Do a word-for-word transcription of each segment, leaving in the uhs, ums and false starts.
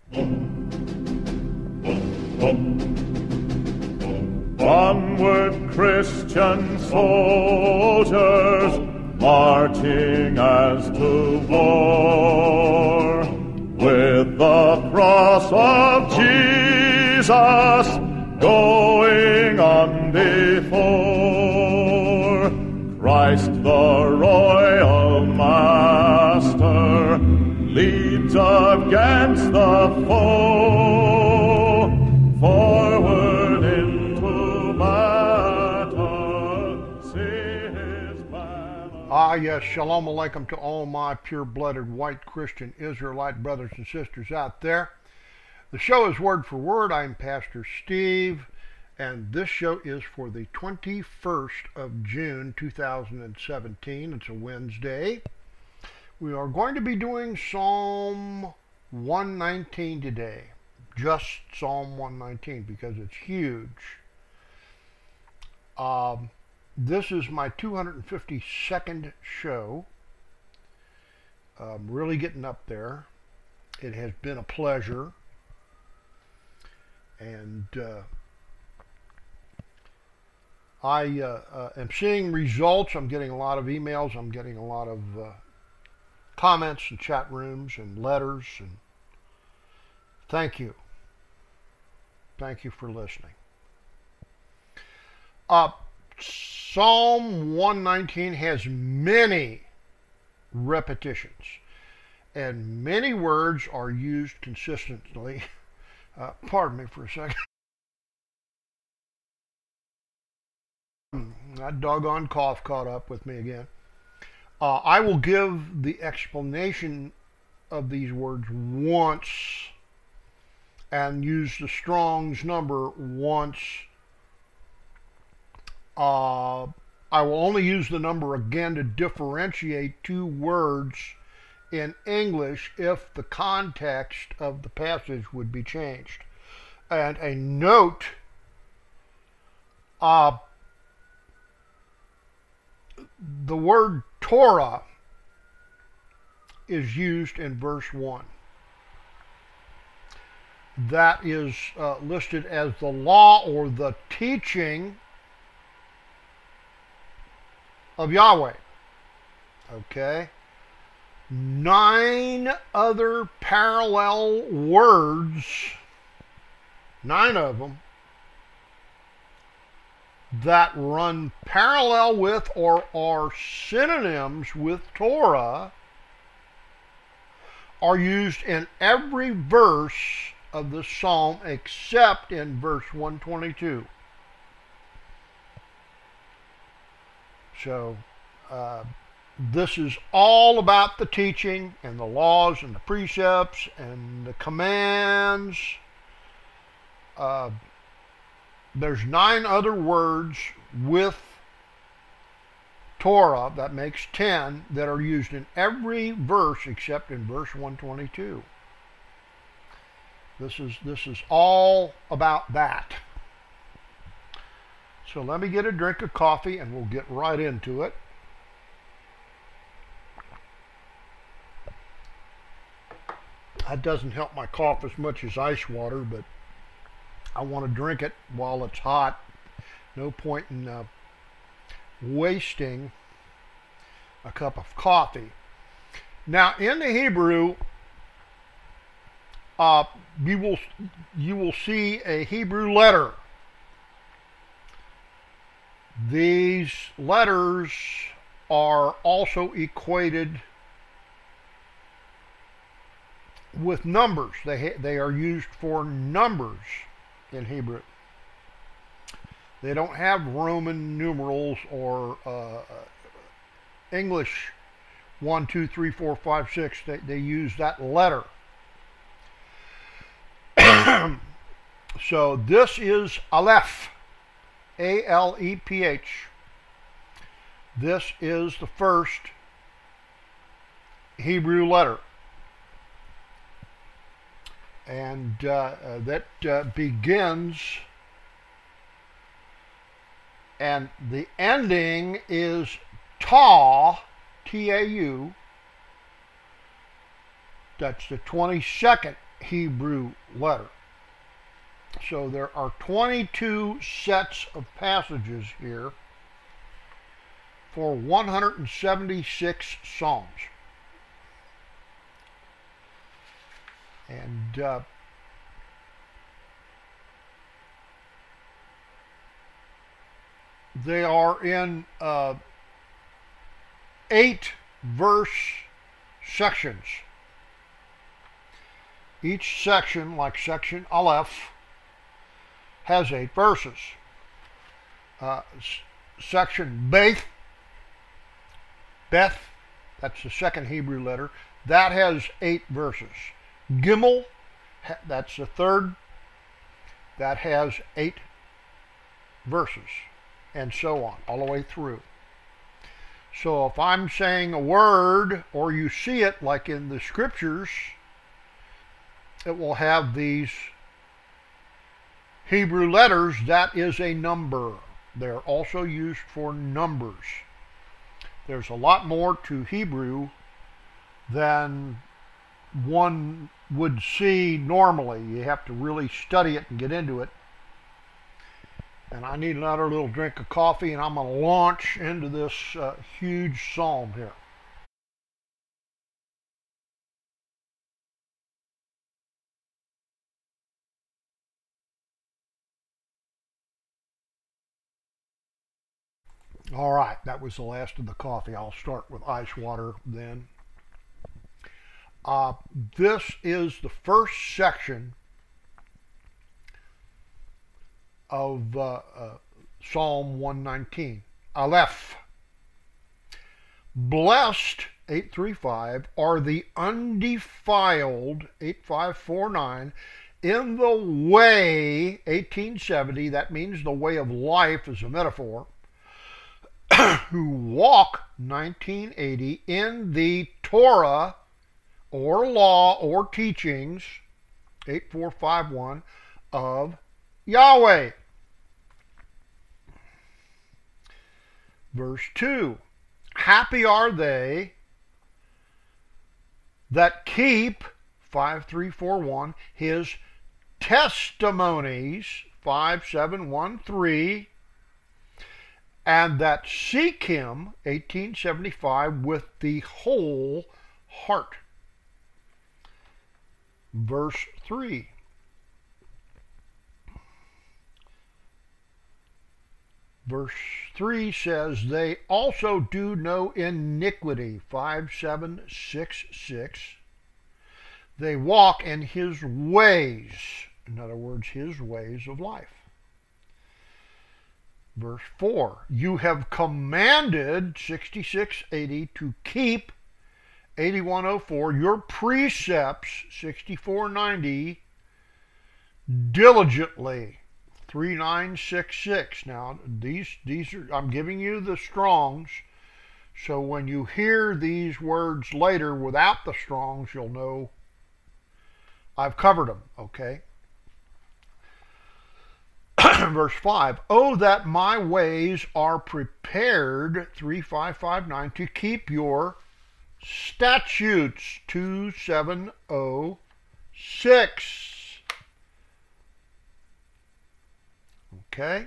Onward, Christian soldiers, marching as to war, with the cross of Jesus going on before. Christ the royal master leads against the foe, forward into battle, see his banner. Ah, yes, shalom alaikum to all my pure-blooded white Christian Israelite brothers and sisters out there. The show is Word for Word. I'm Pastor Steve, and this show is for the twenty-first of June, two thousand seventeen. It's a Wednesday. We are going to be doing Psalm one nineteen today. Just Psalm one nineteen because it's huge. Um, this is my two hundred fifty-second show. I'm really getting up there. It has been a pleasure. And uh, I uh, uh, am seeing results. I'm getting a lot of emails. I'm getting a lot of uh, comments and chat rooms and letters. And thank you. Thank you for listening. Uh, Psalm one nineteen has many repetitions, and many words are used consistently. Uh, pardon me for a second. That doggone cough caught up with me again. Uh, I will give the explanation of these words once and use the Strong's number once. Uh, I will only use the number again to differentiate two words in English if the context of the passage would be changed. And a note, uh, the word Torah is used in verse one. That is uh, listed as the law or the teaching of Yahweh. Okay? Nine other parallel words, nine of them, that run parallel with or are synonyms with Torah are used in every verse of the psalm except in verse one twenty-two. So, uh, this is all about the teaching and the laws and the precepts and the commands. Uh, there's nine other words with Torah, that makes ten, that are used in every verse except in verse one twenty-two. This is, this is all about that. So let me get a drink of coffee and we'll get right into it. That doesn't help my cough as much as ice water, but I want to drink it while it's hot. No point in uh, wasting a cup of coffee. Now, in the Hebrew, uh, you will you will see a Hebrew letter. These letters are also equated with numbers. They they are used for numbers in Hebrew. They don't have Roman numerals or uh, English one, two, three, four, five, six. They they use that letter. So this is Aleph, A L E P H. This is the first Hebrew letter. And uh, uh, that uh, begins, and the ending is Ta, T A U. That's the twenty-second Hebrew letter. So there are twenty-two sets of passages here for one hundred seventy-six psalms. And uh, they are in uh, eight verse sections. Each section, like section Aleph, has eight verses. Uh, s- section Beth, Beth, that's the second Hebrew letter, that has eight verses. Gimel, ha- that's the third, that has eight verses, and so on, all the way through. So if I'm saying a word, or you see it like in the scriptures, it will have these Hebrew letters. That is a number. They're also used for numbers. There's a lot more to Hebrew than one would see normally. You have to really study it and get into it. And I need another little drink of coffee, and I'm going to launch into this uh, huge psalm here. All right, that was the last of the coffee. I'll start with ice water then. Uh, this is the first section of uh, uh, Psalm one nineteen. Aleph. Blessed, eight thirty-five, are the undefiled, eighty-five forty-nine, in the way, eighteen seventy, that means the way of life is a metaphor, who walk, nineteen eighty, in the Torah, or law, or teachings, eighty-four fifty-one, of Yahweh. Verse two, happy are they that keep, fifty-three forty-one, his testimonies, fifty-seven thirteen, and that seek him, eighteen seventy-five, with the whole heart. Verse three. Verse three says, they also do no iniquity, fifty-seven sixty-six. They walk in his ways, in other words, his ways of life. Verse four, you have commanded, sixty-six eighty, to keep, eighty-one oh four, your precepts, sixty-four ninety, diligently, thirty-nine sixty-six. Now, these, these are, I'm giving you the Strongs, so when you hear these words later without the Strongs, you'll know I've covered them, okay? Verse five, oh, that my ways are prepared, thirty-five fifty-nine, to keep your statutes, twenty-seven oh six. Okay?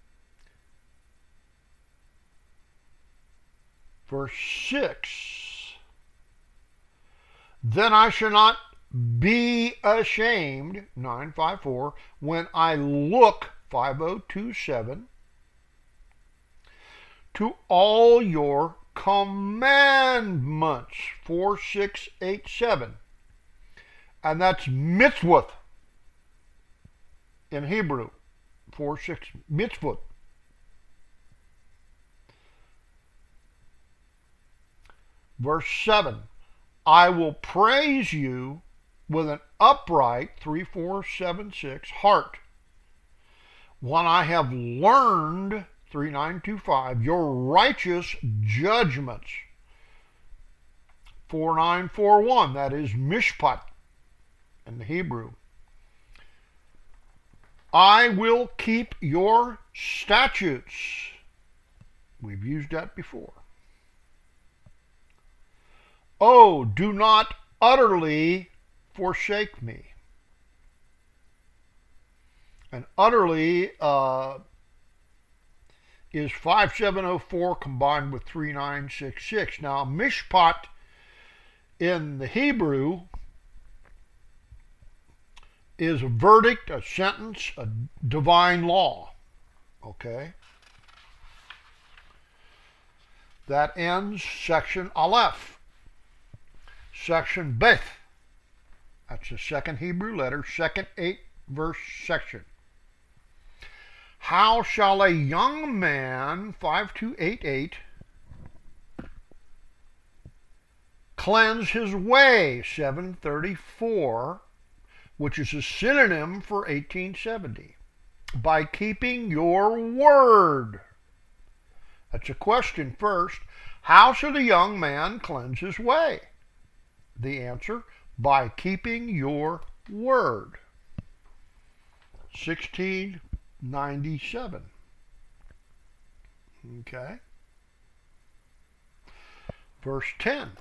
Verse six, then I shall not be ashamed, nine fifty-four, when I look, fifty twenty-seven, to all your commandments, forty-six eighty-seven. And that's mitzvot in Hebrew, forty-six, mitzvot. Verse seven, I will praise you with an upright, thirty-four seventy-six, heart, when I have learned, thirty-nine twenty-five, your righteous judgments, forty-nine forty-one, that is mishpat in the Hebrew. I will keep your statutes. We've used that before. Oh, do not utterly forsake me. And utterly uh, is five seven oh four combined with three nine six six. Now, mishpat in the Hebrew is a verdict, a sentence, a divine law. Okay? That ends section Aleph. Section Beth. That's the second Hebrew letter, second eight verse section. How shall a young man, five two eight eight, cleanse his way, seven thirty-four, which is a synonym for eighteen seventy? By keeping your word. That's a question first. How should a young man cleanse his way? The answer, by keeping your word. sixteen ninety-seven. Okay. Verse ten.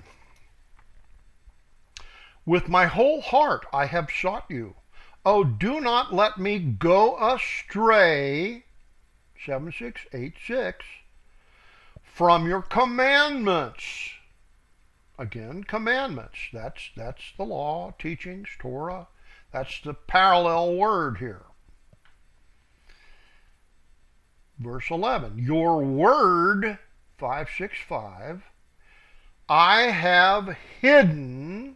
With my whole heart I have sought you. Oh, do not let me go astray, seven six eight six, from your commandments. Again, commandments. That's, that's the law, teachings, Torah. That's the parallel word here. Verse eleven. Your word, five six five, I have hidden,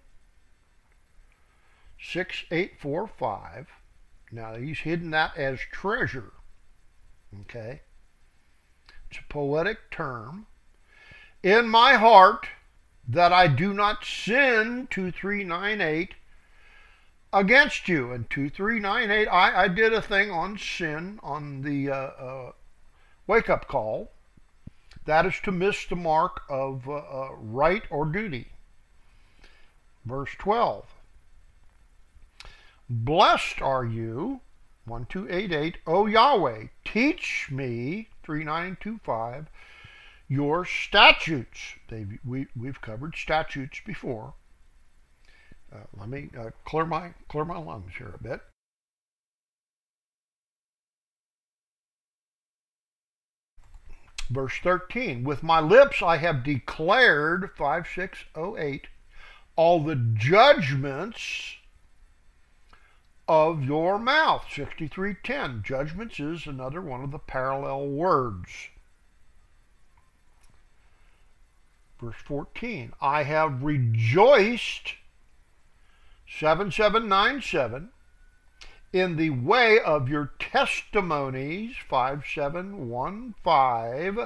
six eight four five. Now he's hidden that as treasure. Okay? It's a poetic term. In my heart, that I do not sin, two three nine eight, against you. And two three nine eight, I, I did a thing on sin on the uh, uh, wake-up call. That is to miss the mark of uh, uh, right or duty. Verse twelve. Blessed are you, one two eight eight, O Yahweh, teach me, three nine two five, your statutes. They've, we, we've covered statutes before. Uh, let me uh, clear my clear my lungs here a bit. Verse thirteen, with my lips I have declared, five six oh eight, all the judgments of your mouth, sixty-three ten. Judgments is another one of the parallel words. Verse fourteen, I have rejoiced, seven seven nine seven, in the way of your testimonies, five seven one five,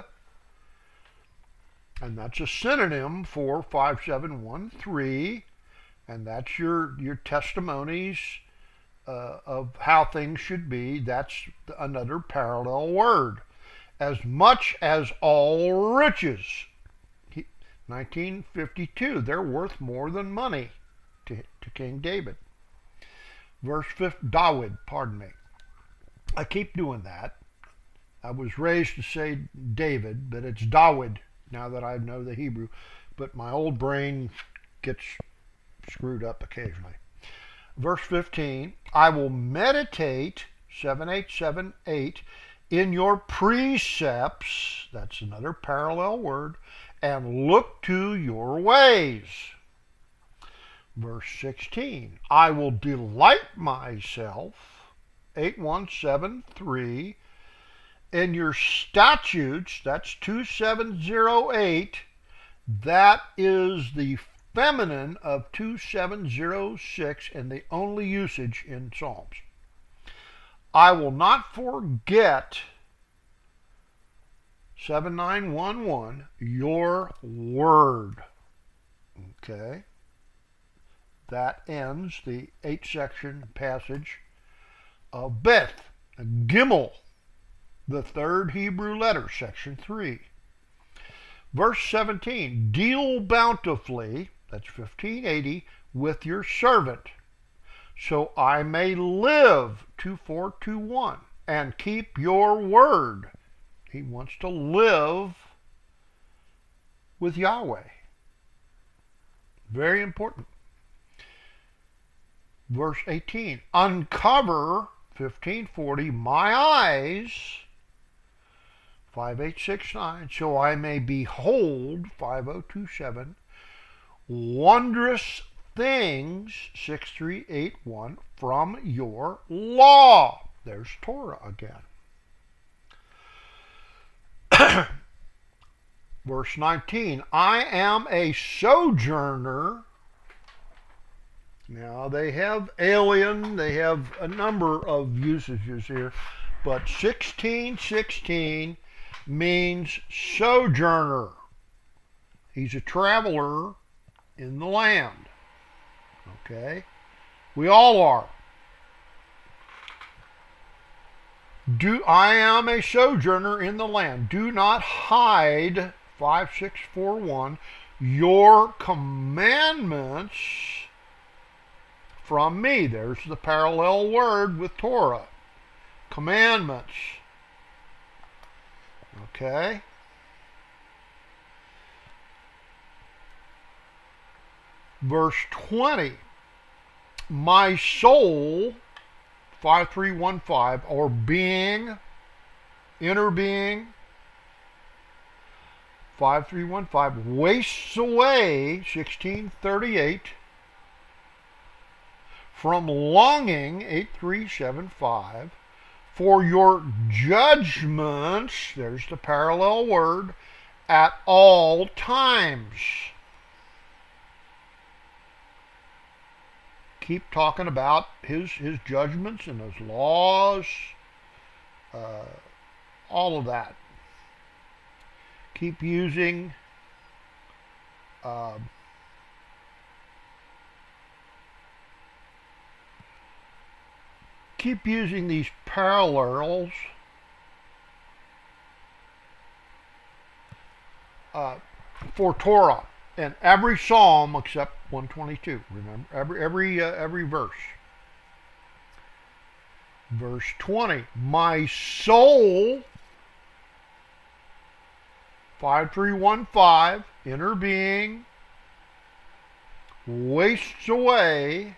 and that's a synonym for five seven one three, and that's your, your testimonies uh, of how things should be. That's another parallel word. As much as all riches, nineteen fifty-two, they're worth more than money to, to King David. Verse fifth, David, pardon me. I keep doing that. I was raised to say David, but it's David now that I know the Hebrew. But my old brain gets screwed up occasionally. Verse fifteen, I will meditate, seven eight seven eight, in your precepts, that's another parallel word, and look to your ways. Verse sixteen, I will delight myself, eight one seven three, in your statutes, that's two seven oh eight, that is the feminine of two seven oh six and the only usage in Psalms. I will not forget, seven nine one one, your word. Okay. That ends the eight section passage of Beth. Gimel, the third Hebrew letter, section three. Verse seventeen, deal bountifully, that's fifteen eighty, with your servant, so I may live, two four two one, and keep your word. He wants to live with Yahweh. Very important. Verse eighteen, uncover, fifteen forty, my eyes, five eight six nine, so I may behold, five oh two seven, wondrous things, six three eight one, from your law. There's Torah again. Verse nineteen, I am a sojourner. Now they have alien, they have a number of usages here, but sixteen sixteen means sojourner. He's a traveler in the land. Okay? We all are. Do I am a sojourner in the land. Do not hide, five six four one, your commandments from me. There's the parallel word with Torah. Commandments. Okay? Verse twenty. My soul, five three one five, or being, inner being, five three one five, wastes away, sixteen thirty-eight, from longing, eight three seven five, for your judgments, there's the parallel word, at all times. Keep talking about his, his judgments and his laws, uh, all of that. Keep using uh, keep using these parallels uh, for Torah in every psalm except one twenty-two. Remember, every every uh, every verse. Verse twenty. My soul, five three one five, inner being, wastes away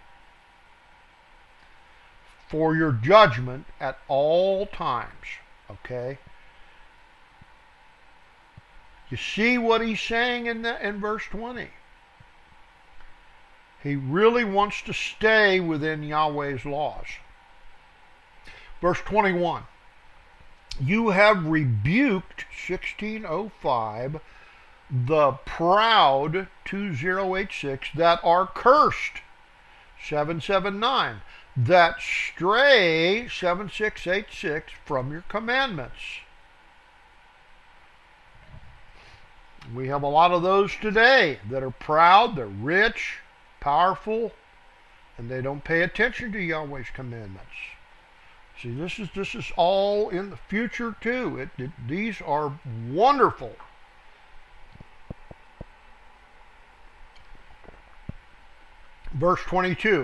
for your judgment at all times. Okay? You see what he's saying in, the, in verse twenty? He really wants to stay within Yahweh's laws. Verse twenty-one. You have rebuked, sixteen oh five, the proud, two oh eight six, that are cursed, seven seven nine, that stray, seven six eight six, from your commandments. We have a lot of those today that are proud, they're rich, powerful, and they don't pay attention to Yahweh's commandments. See, this is this is all in the future too. It, it, these are wonderful. Verse twenty-two.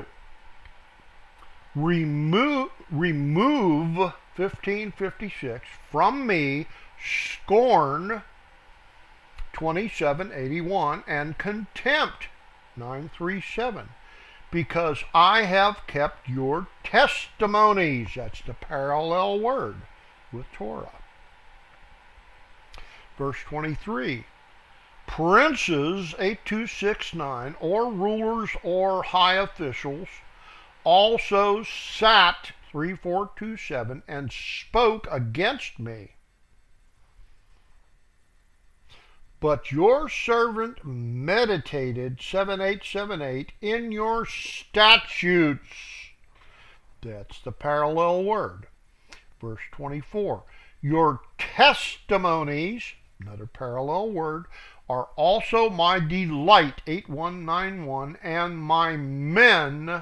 Remove, remove, fifteen fifty-six, from me scorn, twenty-seven eighty-one, and contempt, nine thirty-seven, because I have kept your testimonies. That's the parallel word with Torah. Verse twenty-three. Princes, eight two six nine, or rulers or high officials, also sat, three four two seven, and spoke against me. But your servant meditated, seven eight seven eight, in your statutes. That's the parallel word. Verse twenty-four. Your testimonies, another parallel word, are also my delight, eight one nine one, and my men,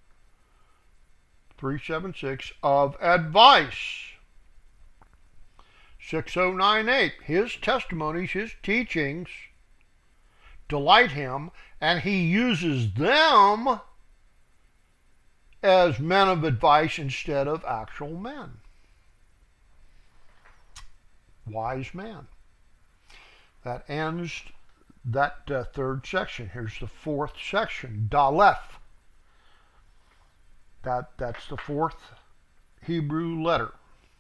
three seven six, of advice. six oh nine eight, his testimonies, his teachings delight him, and he uses them as men of advice instead of actual men. Wise man. That ends that uh, third section. Here's the fourth section, Daleth. That, that's the fourth Hebrew letter.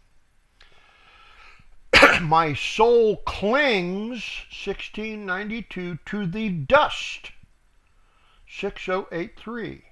My soul clings, sixteen ninety-two, to the dust, six oh eight three.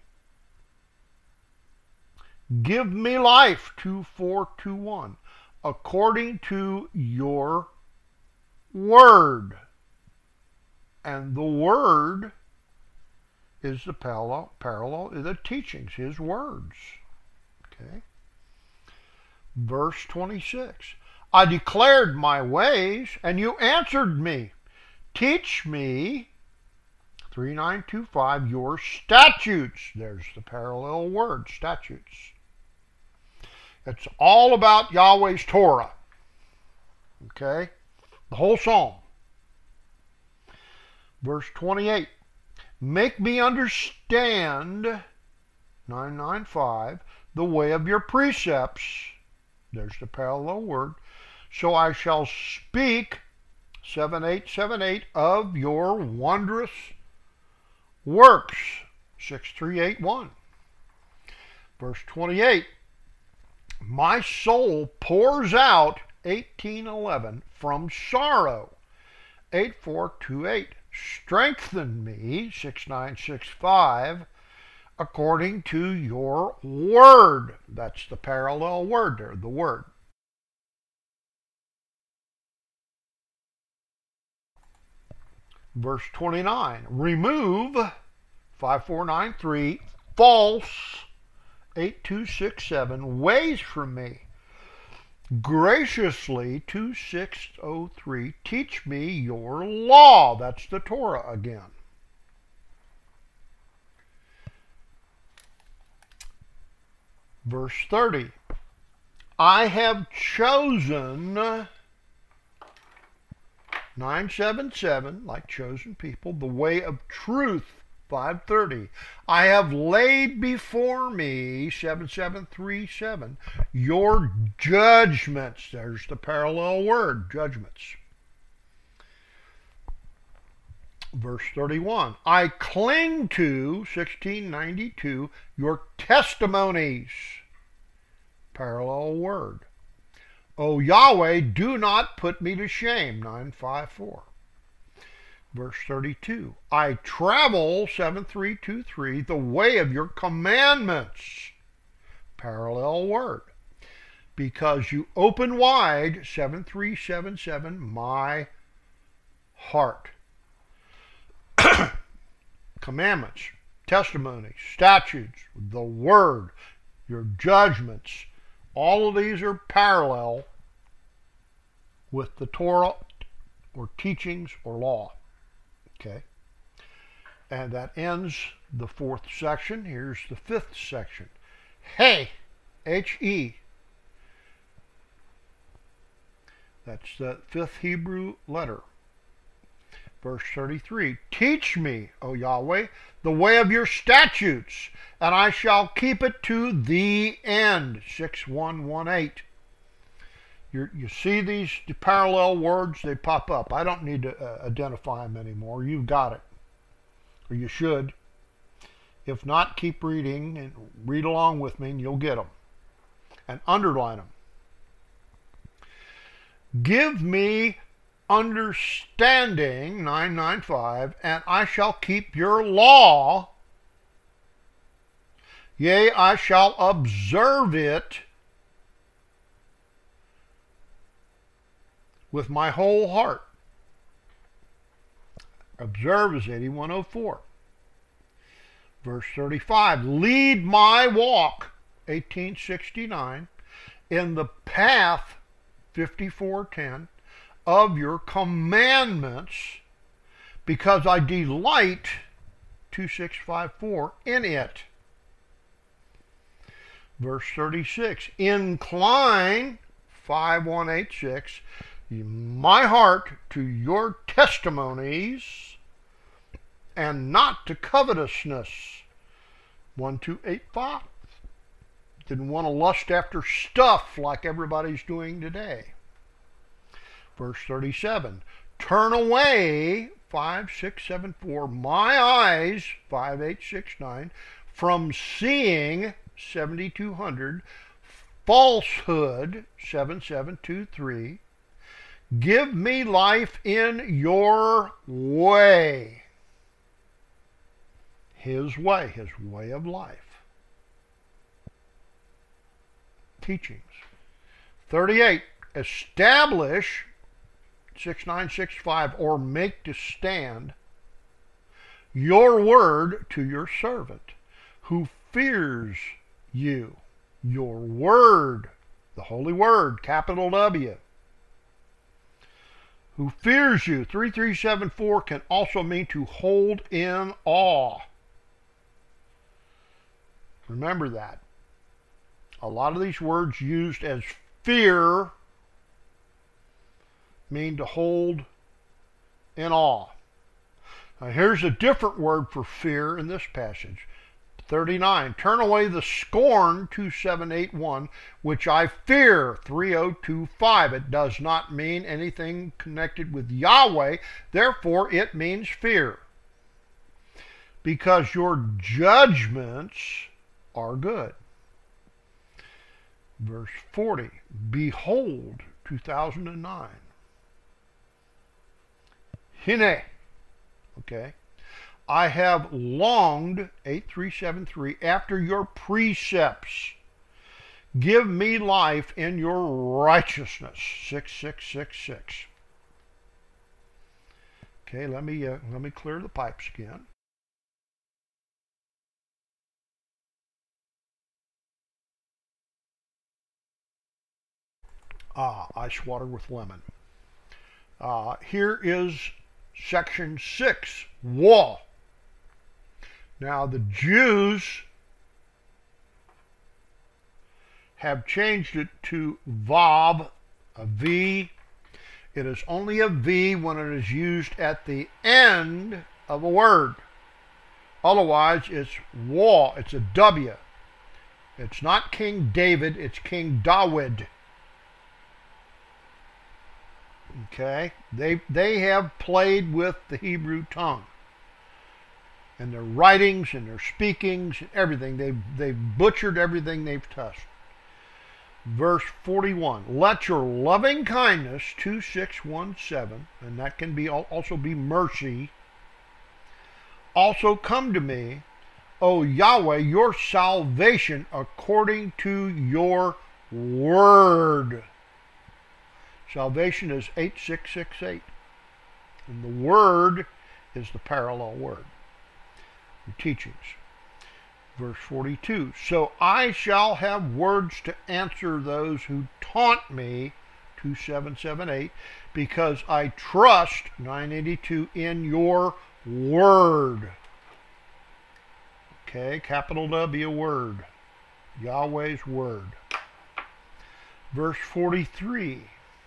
Give me life, two four two one, according to your word. And the word is the parallel, parallel the teachings, his words. Okay. Verse twenty-six. I declared my ways, and you answered me. Teach me, three nine two five, your statutes. There's the parallel word, statutes. It's all about Yahweh's Torah. Okay? The whole psalm. Verse twenty-eight. Make me understand, nine nine five, the way of your precepts. There's the parallel word. So I shall speak, seven eight seven eight, of your wondrous works, six three eight one. Verse twenty-eight. My soul pours out, eighteen eleven, from sorrow, eight four two eight. Strengthen me, six nine six five, according to your word. That's the parallel word there, the word. Verse twenty-nine, remove, five four nine three, false, eight two six seven, ways from me. Graciously, two six oh three, teach me your law. That's the Torah again. Verse thirty, I have chosen, nine seven seven, like chosen people, the way of truth, five thirty. I have laid before me, seven seven three seven, your judgments. There's the parallel word, judgments. Verse thirty-one, I cling to, sixteen ninety-two, your testimonies. Parallel word. O Yahweh, do not put me to shame, nine five four. Verse thirty-two, I travel, seven three two three, the way of your commandments. Parallel word. Because you open wide, seven three seven seven, my heart. Commandments, testimonies, statutes, the word, your judgments, all of these are parallel with the Torah or teachings or law. Okay? And that ends the fourth section. Here's the fifth section. Hey, H E. That's the fifth Hebrew letter. Verse thirty-three, teach me, O Yahweh, the way of your statutes, and I shall keep it to the end, six one one eight. You're, you see these parallel words, they pop up. I don't need to uh, identify them anymore. You've got it, or you should. If not, keep reading and read along with me and you'll get them. And underline them. Give me understanding, nine nine five, and I shall keep your law. Yea, I shall observe it with my whole heart. Observe is eighty-one oh four. Verse thirty-five, lead my walk, eighteen sixty-nine, in the path, fifty-four ten, of your commandments, because I delight, twenty-six fifty-four, in it. Verse thirty-six, incline, fifty-one eighty-six, my heart to your testimonies, and not to covetousness, twelve eighty-five. Didn't want to lust after stuff like everybody's doing today. Verse thirty-seven, turn away, fifty-six seventy-four, my eyes, fifty-eight sixty-nine, from seeing, seventy-two hundred, falsehood, seven seven two three. Give me life in your way. His way, his way of life. Teachings. thirty-eight. Establish, six nine six five, or make to stand your word to your servant who fears you. Your word, the holy word, capital W. Who fears you. three three seven four can also mean to hold in awe. Remember that. A lot of these words used as fear mean to hold in awe. Now here's a different word for fear in this passage. thirty-nine. Turn away the scorn, two seven eight one, which I fear, three oh two five. It does not mean anything connected with Yahweh, therefore it means fear. Because your judgments are good. Verse forty. Behold, two thousand nine. Hine. Okay. I have longed, eight three seven three, after your precepts. Give me life in your righteousness, six six six six. Okay, let me, uh, let me clear the pipes again. Ah, ice water with lemon. Uh, here is section six, wall. Now the Jews have changed it to Vav, a V. It is only a V when it is used at the end of a word. Otherwise, it's wall. It's a W. It's not King David, it's King Dawid. Okay? They, they have played with the Hebrew tongue. And their writings and their speakings and everything. They've, they've butchered everything they've touched. Verse forty-one. Let your loving kindness, two six one seven, and that can be also be mercy, also come to me, O Yahweh, your salvation according to your word. Salvation is eight six six eight. And the word is the parallel word. The teachings. Verse forty-two. So I shall have words to answer those who taunt me, two seven seven eight, because I trust, nine eighty-two, in your word. Okay, capital W, word. Yahweh's word. Verse forty-three.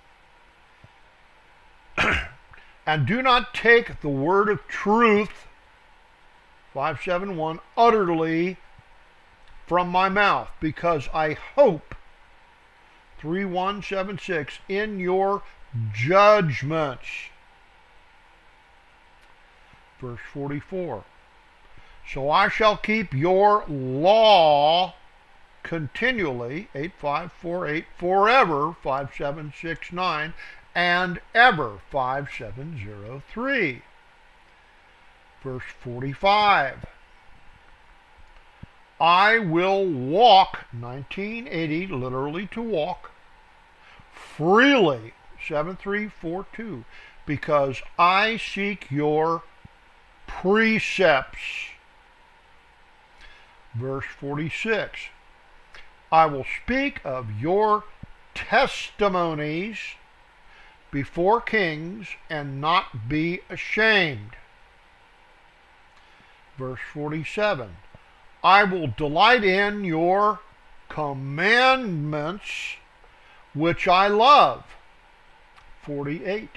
And do not take the word of truth, five seven one, utterly from my mouth, because I hope, three one seven six, in your judgments. Verse forty-four. So I shall keep your law continually, eight five four eight, forever, five seven six nine, and ever, five seven zero three. Verse forty-five. I will walk, nineteen eighty, literally to walk, freely, seven three four two, because I seek your precepts. Verse forty-six. I will speak of your testimonies before kings and not be ashamed. Verse forty-seven. I will delight in your commandments, which I love. forty-eight.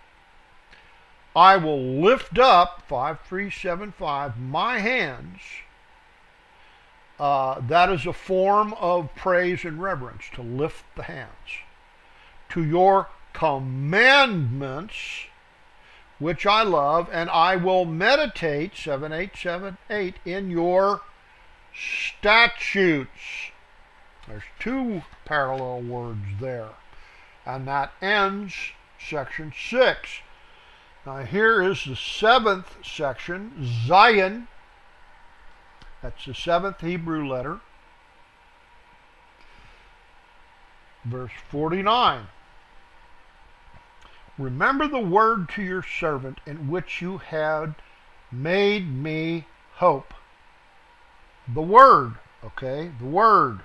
I will lift up, five three seven five, my hands. Uh, that is a form of praise and reverence, to lift the hands. To your commandments, which I love, and I will meditate, seven eight seven eight, in your statutes. There's two parallel words there. And that ends section six. Now here is the seventh section, Zion. That's the seventh Hebrew letter. Verse forty-nine. Remember the word to your servant in which you had made me hope. The word, okay, the word.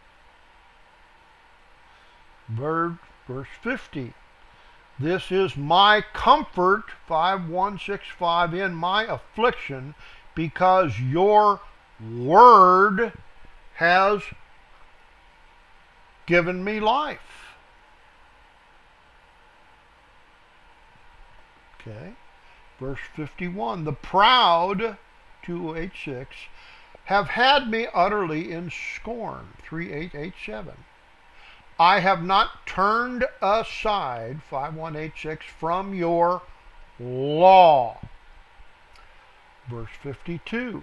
Verse, verse fifty. This is my comfort, five one six five, in my affliction, because your word has given me life. Okay. Verse fifty-one. The proud, two oh eight six, have had me utterly in scorn, three eight eight seven. I have not turned aside, five one eight six, from your law. Verse fifty-two.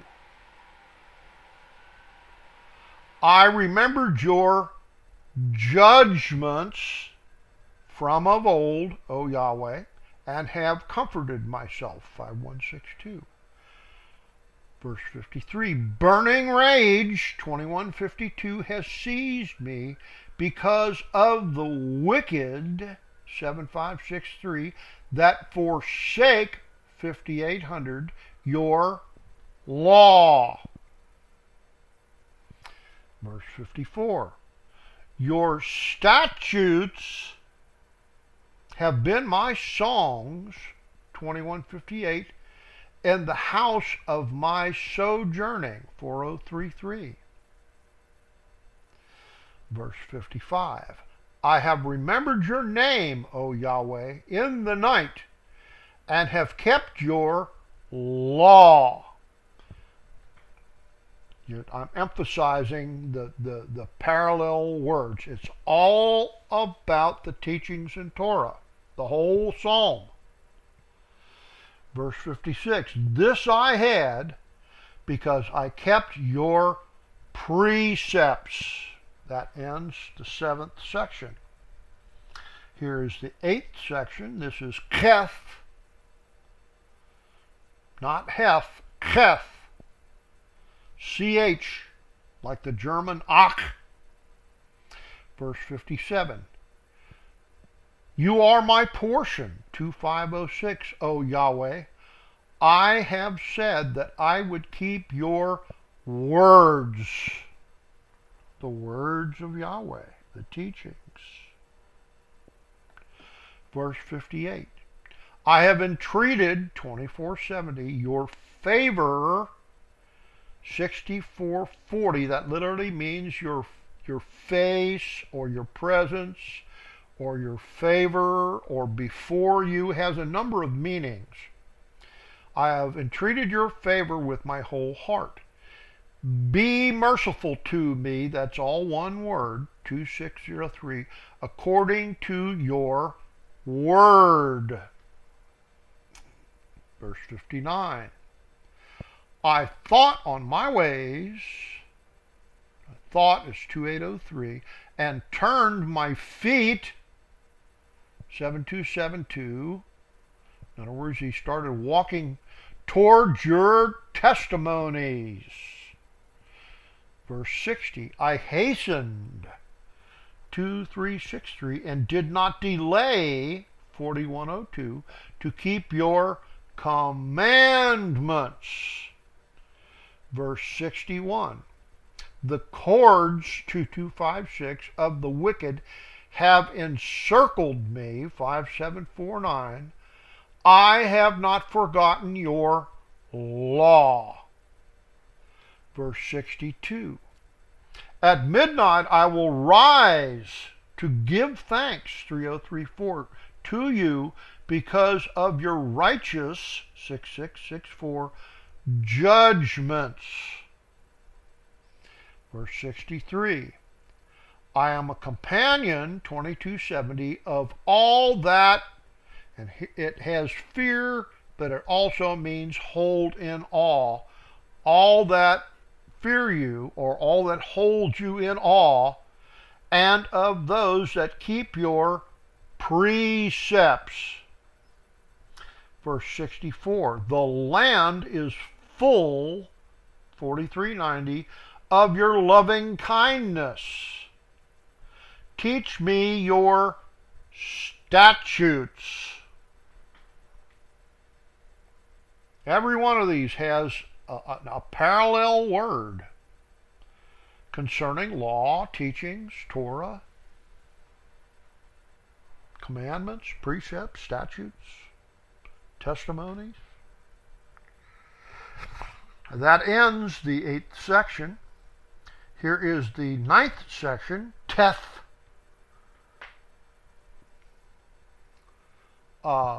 I remembered your judgments from of old, O Yahweh, and have comforted myself, five one six two. Verse fifty-three, burning rage, twenty-one fifty-two, has seized me because of the wicked, seven five six three, that forsake, fifty-eight hundred, your law. Verse fifty-four, your statutes have been my songs, twenty-one fifty-eight, in the house of my sojourning, four oh three three. Verse fifty-five, I have remembered your name, O Yahweh, in the night, and have kept your law. I'm emphasizing the, the, the parallel words. It's all about the teachings in Torah, the whole psalm. Verse fifty-six, this I had because I kept your precepts. That ends the seventh section. Here is the eighth section. This is Keth, not Heth, Keth. C H, like the German Ach. Verse fifty-seven. You are my portion, twenty-five oh six, O Yahweh. I have said that I would keep your words. The words of Yahweh, the teachings. Verse fifty-eight. I have entreated, twenty-four seventy, your favor, sixty-four forty. That literally means your your face or your presence or your favor or before you. Has a number of meanings. I have entreated your favor with my whole heart. Be merciful to me, that's all one word, two six zero three, according to your word. Verse fifty-nine. I thought on my ways, thought is twenty-eight oh three, and turned my feet, seven two seven two. In other words, he started walking towards your testimonies. Verse sixty, I hastened, two three six three, and did not delay, forty-one oh two, to keep your commandments. Verse sixty-one, the cords, two two five six, of the wicked have encircled me, five seven four nine. I have not forgotten your law. Verse sixty-two, at midnight I will rise to give thanks, three oh three four, to you because of your righteous, six six six four, judgments. Verse sixty-three, I am a companion, twenty-two seventy, of all that, and it has fear, but it also means hold in awe, all that fear you, or all that hold you in awe, and of those that keep your precepts. Verse sixty-four, the land is full, forty-three ninety, of your loving kindness. Teach me your statutes. Every one of these has a, a, a parallel word concerning law, teachings, Torah, commandments, precepts, statutes, testimonies. That ends the eighth section. Here is the ninth section, Teth. Uh,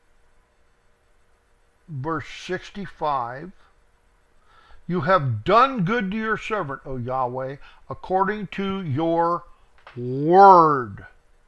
verse sixty-five. You have done good to your servant, O Yahweh, according to your word.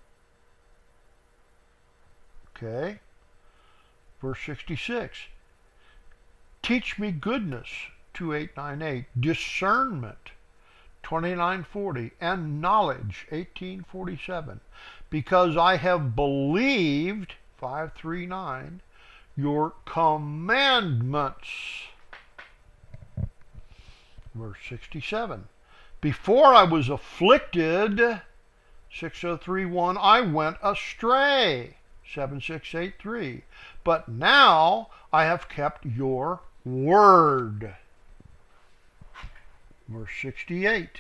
Okay. Verse sixty-six. Teach me goodness, twenty-eight ninety-eight, discernment, twenty-nine forty, and knowledge, eighteen forty-seven, because I have believed, five thirty-nine, your commandments. Verse sixty-seven. Before I was afflicted, six oh three one, I went astray, seven six eight three. But now I have kept your word. Verse sixty-eight.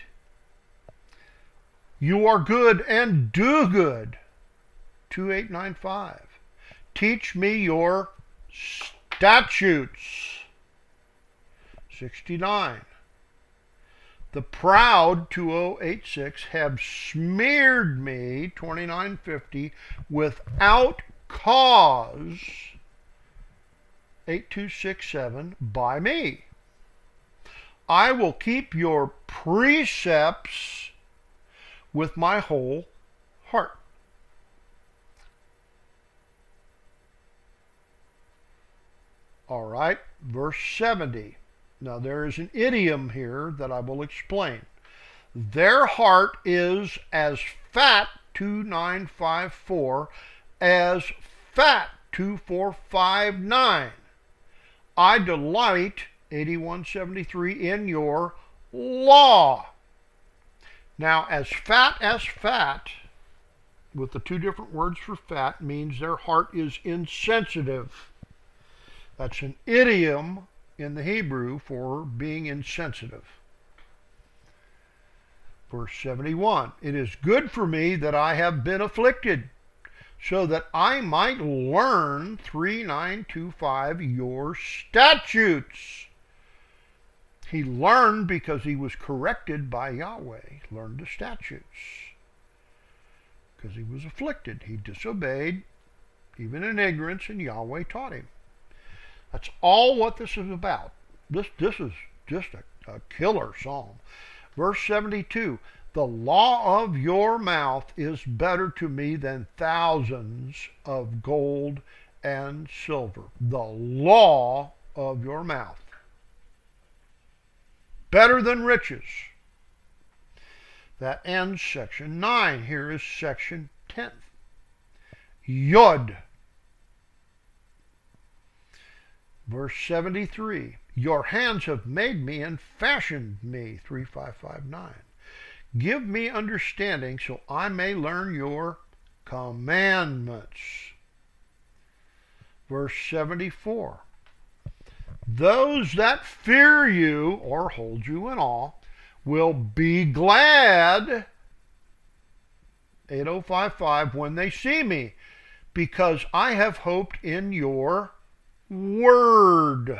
You are good and do good, twenty-eight ninety-five. Teach me your statutes, sixty-nine. The proud, two oh eight six, have smeared me, twenty-nine fifty, without cause, eighty-two sixty-seven, by me. I will keep your precepts with my whole heart. All right, verse seventy. Now there is an idiom here that I will explain. Their heart is as fat, twenty-nine fifty-four, as fat, twenty-four fifty-nine. I delight, eighty-one seventy-three, in your law. Now, as fat as fat, with the two different words for fat, means their heart is insensitive. That's an idiom in the Hebrew for being insensitive. Verse seventy-one, it is good for me that I have been afflicted, so that I might learn, thirty-nine twenty-five, your statutes. He learned because he was corrected by Yahweh. He learned the statutes. Because he was afflicted. He disobeyed, even in ignorance, and Yahweh taught him. That's all what this is about. This, this is just a, a killer psalm. Verse seventy-two, the law of your mouth is better to me than thousands of gold and silver. The law of your mouth. Better than riches. That ends section nine. Here is section ten. Yod. Verse seventy-three. Your hands have made me and fashioned me. thirty-five fifty-nine. Give me understanding so I may learn your commandments. Verse seventy-four. Those that fear you, or hold you in awe, will be glad, eighty fifty-five, when they see me, because I have hoped in your word.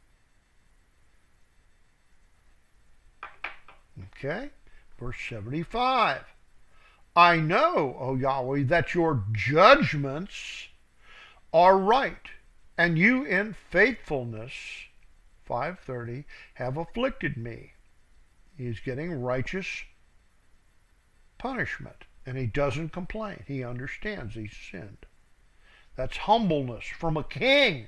Okay, verse seventy-five. I know, O Yahweh, that your judgments are right, and you in faithfulness, five thirty, have afflicted me. He's getting righteous punishment, and he doesn't complain. He understands he's sinned. That's humbleness from a king.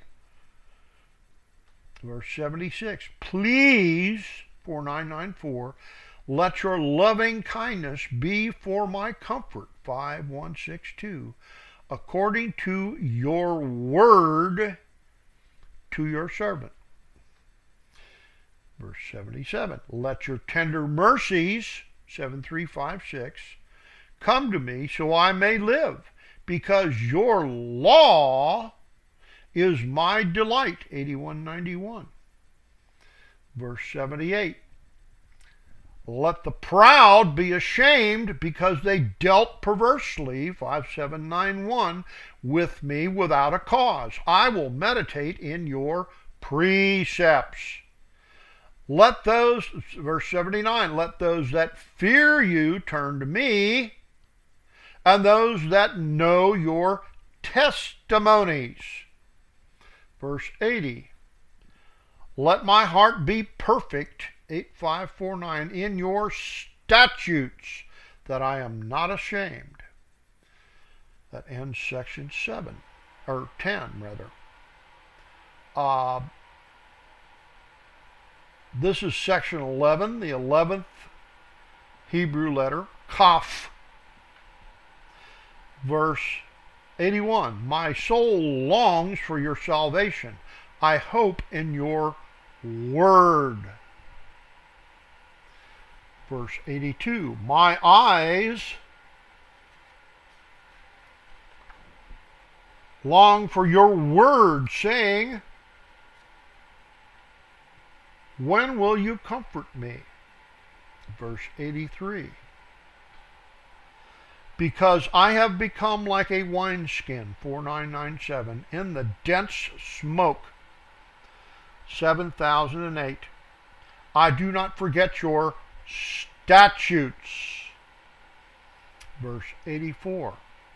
Verse seventy-six, please, forty-nine ninety-four, Let your loving kindness be for my comfort, five one six two, according to your word to your servant. Verse seventy-seven, let your tender mercies, seven three five six, come to me so I may live, because your law is my delight, eighty-one ninety-one. Verse seventy-eight, let the proud be ashamed because they dealt perversely, five seven nine one, with me without a cause. I will meditate in your precepts. Let those, verse seventy-nine, let those that fear you turn to me, and those that know your testimonies. Verse eighty, let my heart be perfect, eight five four nine, in your statutes, that I am not ashamed. That ends section seven, or ten rather. Uh, this is section eleven, the eleventh Hebrew letter, Kaf. Verse eighty-one, my soul longs for your salvation. I hope in your word. Verse eighty-two, my eyes long for your word, saying, when will you comfort me? Verse eighty-three, because I have become like a wineskin, four nine nine seven, in the dense smoke, seven thousand eight. I do not forget your statutes. Verse eighty-four,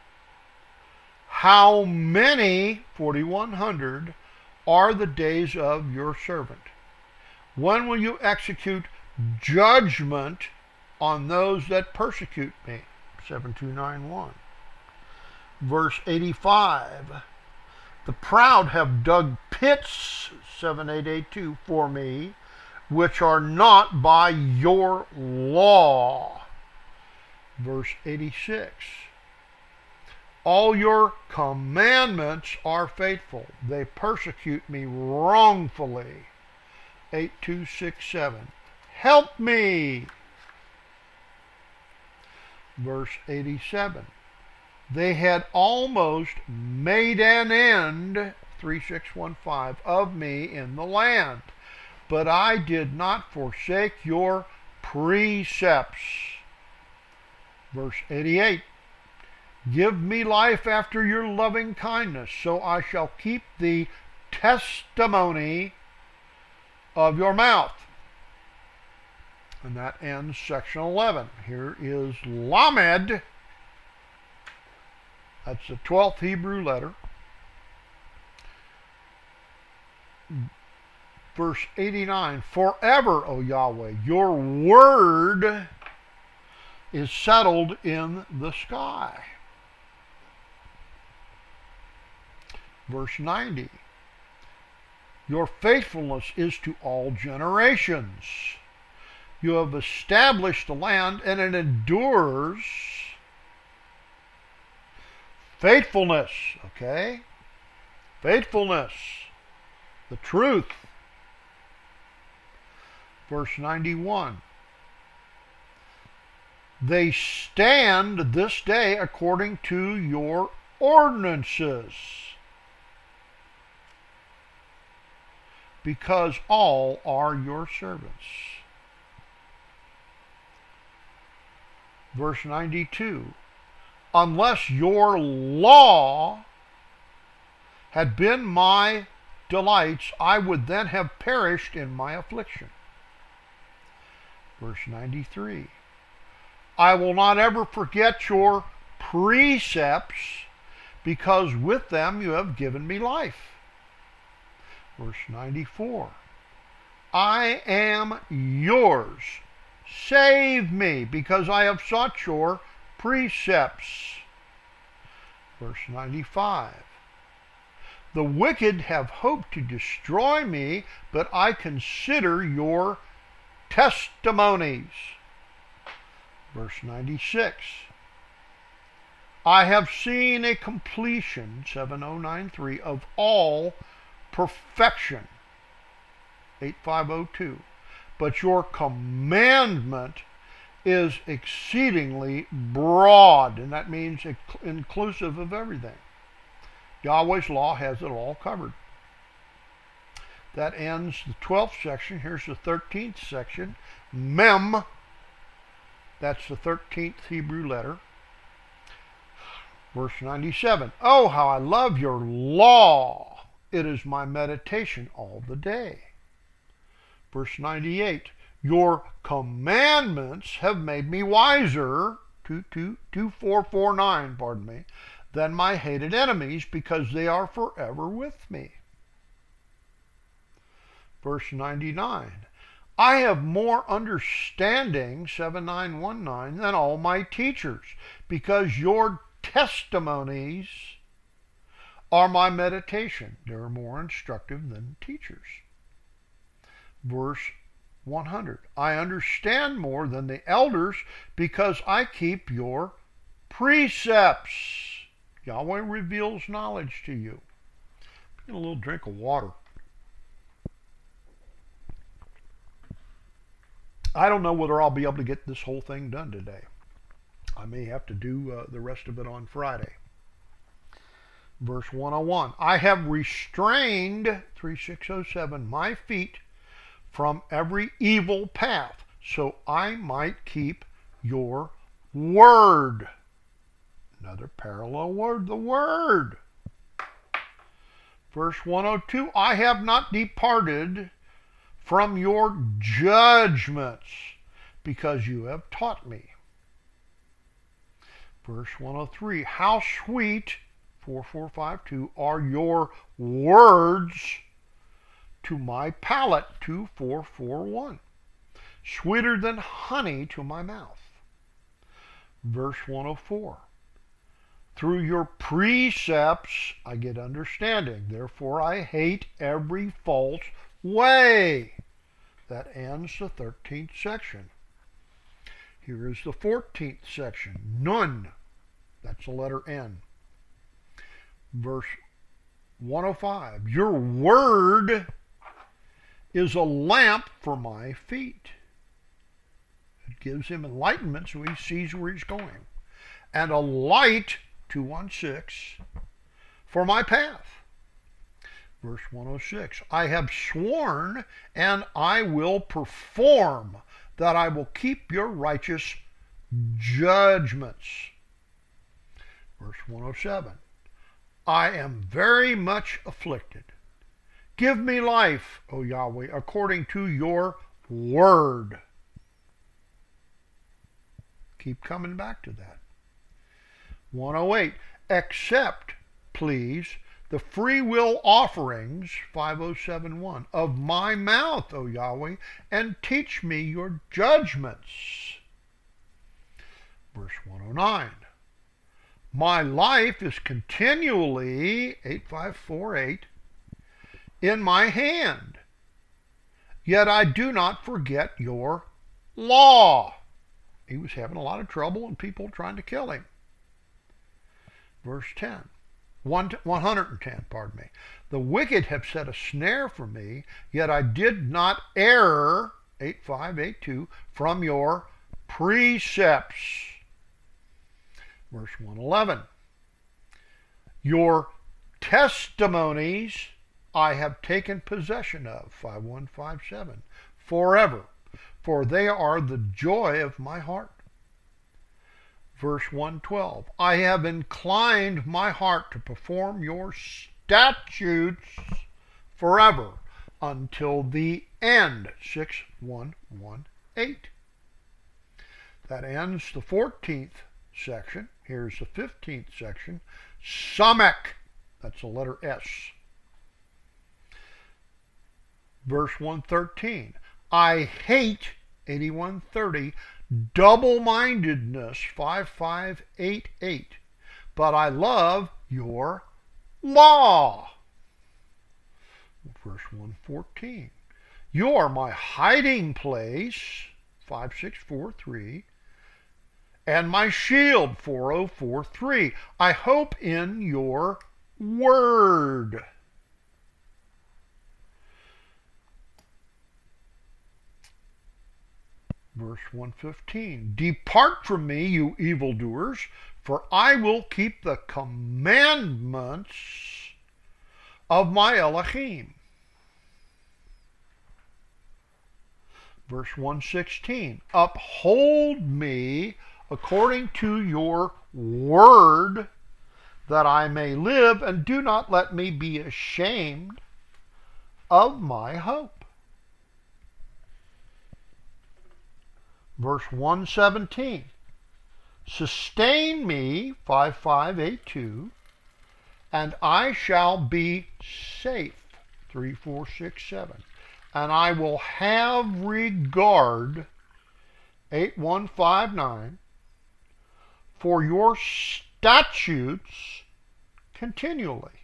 how many, forty-one hundred, are the days of your servant? When will you execute judgment on those that persecute me? seven two nine one. Verse eighty-five, the proud have dug pits, seven eight eight two, for me, which are not by your law. Verse eighty-six, all your commandments are faithful. They persecute me wrongfully. eight two six seven, help me. Verse eighty-seven, they had almost made an end, three six one five, of me in the land, but I did not forsake your precepts. Verse eighty-eight, give me life after your loving kindness, so I shall keep the testimony of your mouth. And that ends section eleven. Here is Lamed. That's the twelfth Hebrew letter. Verse eighty-nine, forever, O Yahweh, your word is settled in the sky. Verse ninety, your faithfulness is to all generations. You have established the land, and it endures. Faithfulness, okay? Faithfulness, the truth. Verse ninety-one, they stand this day according to your ordinances, because all are your servants. Verse ninety-two, unless your law had been my delights, I would then have perished in my affliction. Verse ninety-three, I will not ever forget your precepts, because with them you have given me life. Verse ninety-four, I am yours. Save me, because I have sought your precepts. Verse ninety-five, the wicked have hoped to destroy me, but I consider your testimonies. Verse ninety-six. I have seen a completion, seven oh nine three, of all perfection, eighty-five oh two. But your commandment is exceedingly broad, and that means inclusive of everything. Yahweh's law has it all covered. That ends the twelfth section. Here's the thirteenth section. Mem, that's the thirteenth Hebrew letter. Verse ninety-seven. Oh, how I love your law. It is my meditation all the day. Verse ninety-eight. Your commandments have made me wiser, two four four nine, pardon me, than my hated enemies, because they are forever with me. Verse ninety-nine. I have more understanding, seven nine one nine, than all my teachers, because your testimonies are my meditation. They are more instructive than teachers. Verse one hundred. I understand more than the elders, because I keep your precepts. Yahweh reveals knowledge to you. Get a little drink of water. I don't know whether I'll be able to get this whole thing done today. I may have to do uh, the rest of it on Friday. Verse one oh one. I have restrained, thirty-six oh seven, my feet from every evil path, so I might keep your word. Another parallel word, the word. Verse one oh two. I have not departed from your judgments, because you have taught me. Verse one oh three. How sweet, four four five two, are your words to my palate, two four four one. Sweeter than honey to my mouth. Verse one oh four. Through your precepts I get understanding. Therefore I hate every false way. That ends the thirteenth section. Here is the fourteenth section. Nun. That's the letter N. Verse one oh five. Your word is a lamp for my feet. It gives him enlightenment so he sees where he's going. And a light, two one six, for my path. Verse one oh six. I have sworn, and I will perform, that I will keep your righteous judgments. Verse one oh seven. I am very much afflicted. Give me life, O Yahweh, according to your word. Keep coming back to that. one oh eight. Accept, please, the free will offerings, five oh seven one, of my mouth, O Yahweh, and teach me your judgments. Verse one oh nine. My life is continually, eight five four eight, in my hand, yet I do not forget your law. He was having a lot of trouble and people trying to kill him. Verse ten. one hundred ten, pardon me. The wicked have set a snare for me, yet I did not err, eight five eight two, from your precepts. Verse one eleven. Your testimonies I have taken possession of, five one five seven, forever, for they are the joy of my heart. Verse one twelve. I have inclined my heart to perform your statutes forever, until the end, six one one eight. That ends the fourteenth section. Here's the fifteenth section. Samek, that's the letter S. Verse one thirteen. I hate, eighty-one thirty, double-mindedness, five five eight eight, but I love your law. Verse one fourteen. You are my hiding place, five six four three, and my shield, four oh four three. I hope in your word. Verse one fifteen, depart from me, you evildoers, for I will keep the commandments of my Elohim. Verse one sixteen, uphold me according to your word, that I may live, and do not let me be ashamed of my hope. Verse one seventeen, sustain me, five five eight two, and I shall be safe, three four six seven, and I will have regard, eight one five nine, for your statutes continually.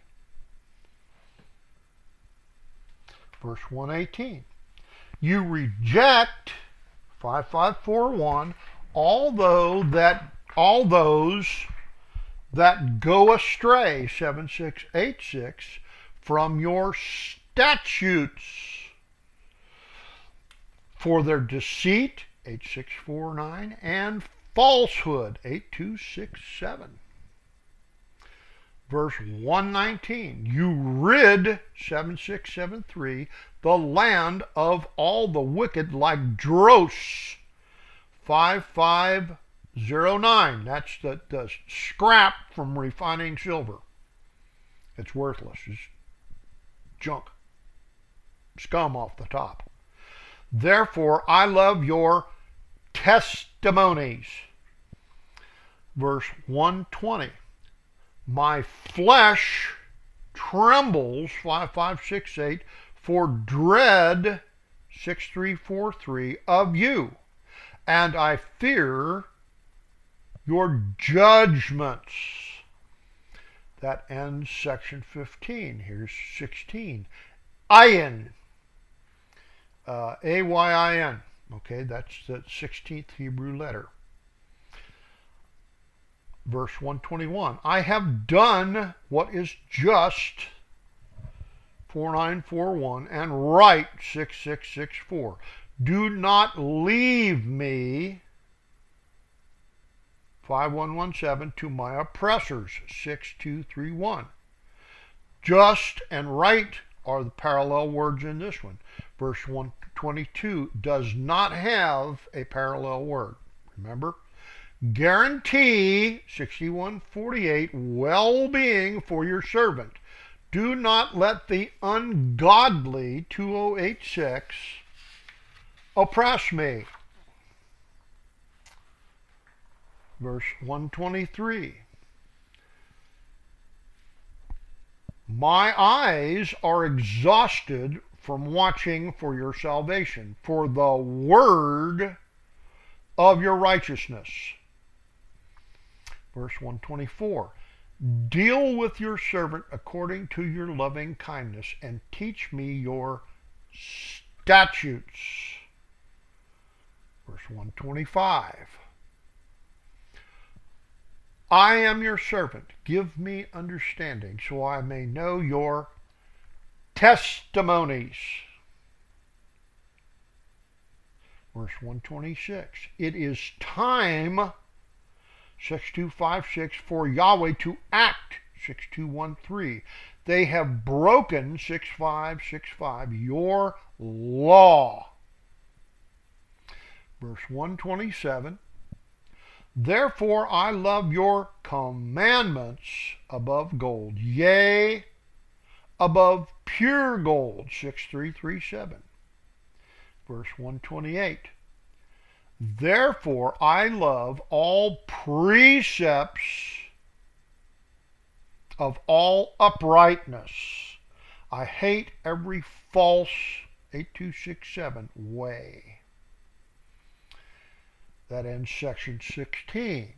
Verse one eighteen, you reject, five five four one, although that all those that go astray, seven six eight six, from your statutes, for their deceit, eight six four nine, and falsehood, eight two six seven. Verse one nineteen, you rid, seven six seven three, the land of all the wicked like dross, five five zero nine. That's the, the scrap from refining silver. It's worthless. It's junk. Scum off the top. Therefore, I love your testimonies. Verse one twenty. My flesh trembles, five five six eight, for dread, six three four three, of you, and I fear your judgments. That ends section fifteen. Here's sixteen. Ayin. Uh, A Y I N. Okay, that's the sixteenth Hebrew letter. Verse one twenty-one. I have done what is just, four nine four one, and right, six six six four. Do not leave me, five one one seven, to my oppressors, six two three one. Just and right are the parallel words in this one. Verse one twenty-two does not have a parallel word. Remember? Guarantee, sixty-one forty-eight, well-being for your servant. Do not let the ungodly, two oh eight six, oppress me. Verse one twenty-three. My eyes are exhausted from watching for your salvation, for the word of your righteousness. Verse one twenty-four. Deal with your servant according to your loving kindness, and teach me your statutes. Verse one twenty-five. I am your servant. Give me understanding, so I may know your testimonies. Verse one twenty-six. It is time, six two five six, for Yahweh to act, six two one three. They have broken, six five six five, your law. Verse one twenty-seven. Therefore I love your commandments above gold, yea, above pure gold, six three three seven. Verse one twenty-eight. Therefore I love all precepts of all uprightness. I hate every false, eight two six seven, way. That ends section sixteen.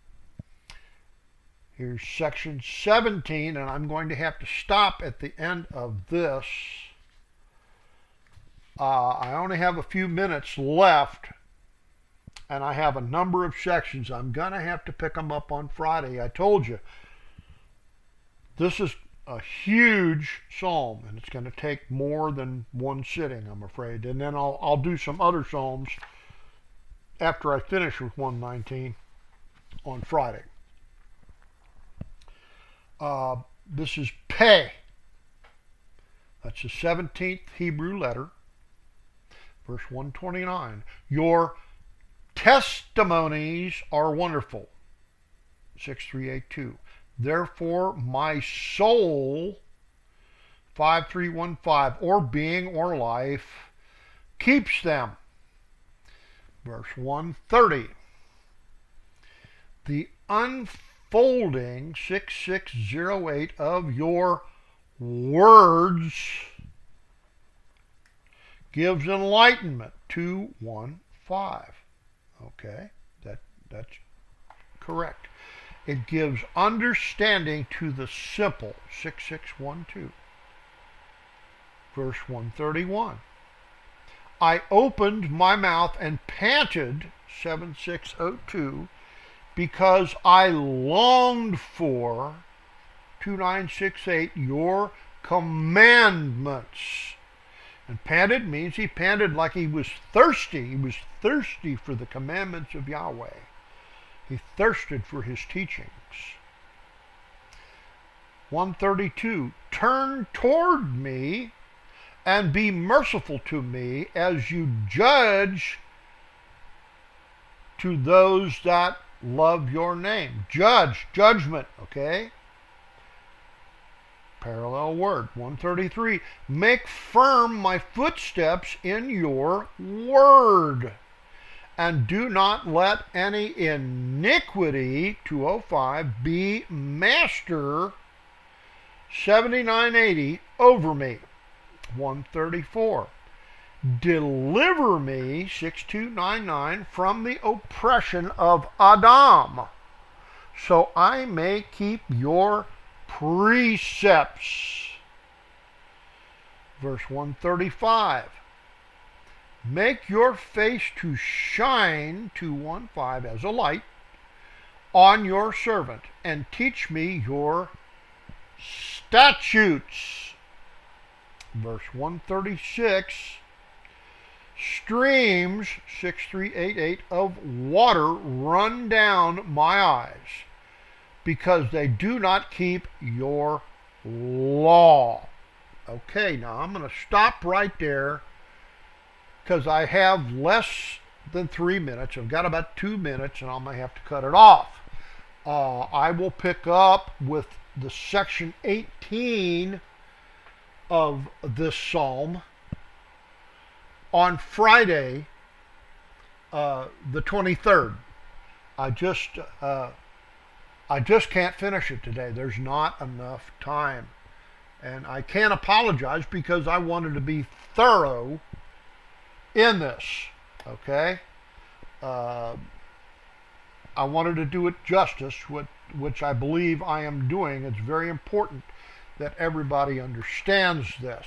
Here's section seventeen, and I'm going to have to stop at the end of this. Uh, I only have a few minutes left, and I have a number of sections. I'm going to have to pick them up on Friday. I told you, this is a huge psalm, and it's going to take more than one sitting, I'm afraid. And then I'll, I'll do some other psalms after I finish with one nineteen on Friday. Uh, this is Peh. That's the seventeenth Hebrew letter. Verse one twenty-nine. Your testimonies are wonderful. six three eight two. Therefore my soul, five three one five, or being or life, keeps them. Verse one thirty. The unfolding, six six zero eight, of your words gives enlightenment, two one five. Okay, that that's correct. It gives understanding to the simple, six six one two. Verse one thirty-one. I opened my mouth and panted, seven six zero two, because I longed for, two nine six eight, your commandments. And panted means he panted like he was thirsty. He was thirsty for the commandments of Yahweh. He thirsted for his teachings. one thirty-two. Turn toward me and be merciful to me as you judge to those that love your name. Judge, judgment, okay? Parallel word, one thirty-three. Make firm my footsteps in your word, and do not let any iniquity, two oh five, be master, seventy-nine eighty, over me. one thirty-four. Deliver me, six two nine nine, from the oppression of Adam, so I may keep your precepts. Verse one thirty-five. Make your face to shine, two one five, as a light on your servant, and teach me your statutes. Verse one thirty-six. Streams, six three eight eight, of water run down my eyes, because they do not keep your law. Okay, now I'm going to stop right there, because I have less than three minutes. I've got about two minutes, and I may have to cut it off. Uh, I will pick up with the section eighteen of this psalm on Friday, uh, the twenty-third. I just, uh, I just can't finish it today. There's not enough time, and I can't apologize because I wanted to be thorough in this. Okay, uh, I wanted to do it justice, which, which I believe I am doing. It's very important that everybody understands this.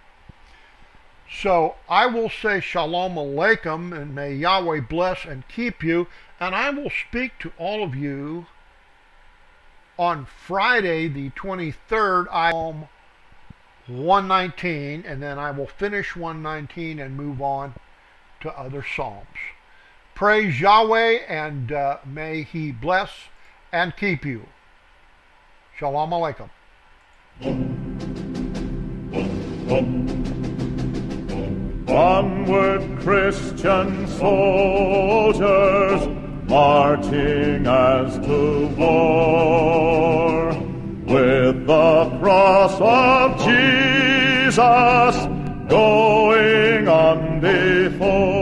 So I will say Shalom Aleichem, and may Yahweh bless and keep you. And I will speak to all of you on Friday the twenty-third, Psalm one nineteen, and then I will finish one nineteen and move on to other psalms. Praise Yahweh, and uh, may He bless and keep you. Shalom Aleichem. Onward, Christian soldiers, marching as to war, with the cross of Jesus going on before.